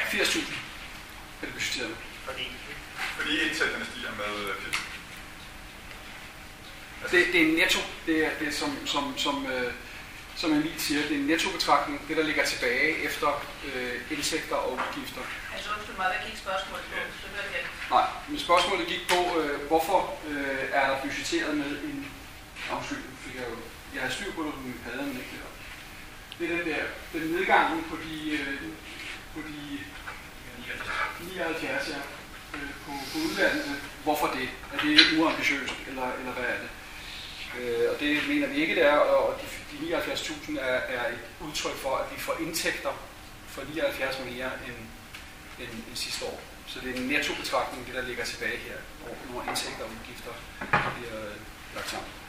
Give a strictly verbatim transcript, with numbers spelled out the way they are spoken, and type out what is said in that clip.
firs tusind er det budgetteret med. Fordi, Fordi indtægterne stiger med firs. Det, det er en netto. Det er det, som, som, som, øh, som Emil siger, det er en nettobetragtning, det der ligger tilbage efter øh, indtægter og udgifter. Altså undskyld mig, hvad gik spørgsmålet på? Så gør det igen. Nej, men spørgsmålet gik på, øh, hvorfor øh, er der budgetteret med en... Undskyld, fik jeg jo... Jeg har styr på det, men jeg havde den ikke der. Det er den der, den nedgangen på de, øh, på de nioghalvfjerds, ja, øh, på, på uddannelse. Hvorfor det? Er det uambitiøst, eller, eller hvad er det? Øh, og det mener vi ikke, det er, og de, de nioghalvfjerds tusind er, er et udtryk for, at vi får indtægter for nioghalvfjerds mere end, end, end sidste år. Så det er en nettobetragtning, det der ligger tilbage her, hvor nogle indtægter og udgifter bliver lagt sammen.